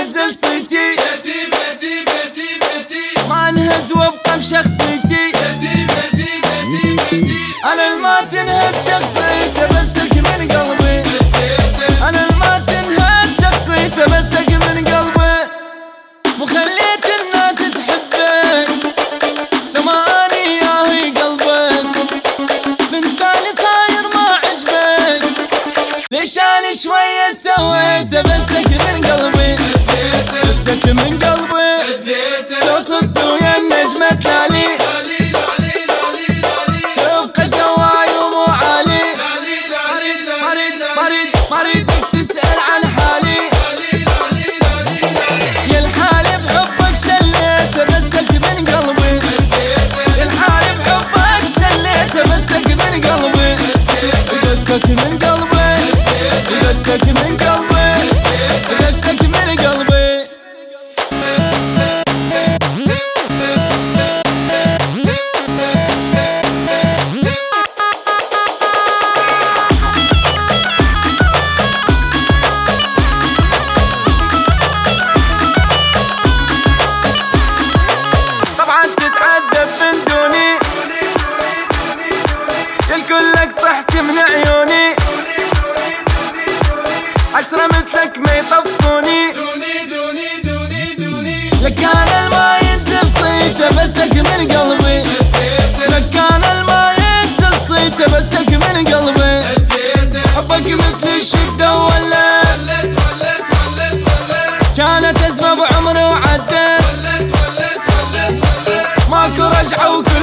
ينزل صيتي، بيتي بيتي بيتي بيتي ما انهز وابقى بشخصيتي. بيتي بيتي بيتي بيتي انا ما تنهز شخصيته مسك من قلبي، انا ما تنهز شخصيته مسك من قلبي. وخليت الناس تحبك لما اني ياهي قلبك، من ثاني صاير ما عجبك، ليش انا شوية سويته مسك من قلبي، مسك من قلبي. لو صرت ويا النجمة تالي يبقى جواي ومو عالي، ما اريدك تسأل عن حالي، يا الحالي بحبك شليته مسك من قلبي، يا الحالي بحبك شليته مسك من قلبي، مسك من قلبي، مسك من قلبي، مسك من قلبي. كلك ضحك من عيوني، 10 مثلك ما يطفوني، لك انا الما ينزل صيته مسك من قلبي، لك انا الما ينزل صيته مسك من قلبي. حبك مثل الشدة ولت كانت أزمة بعمري وعدت، ماكو رجعة وكل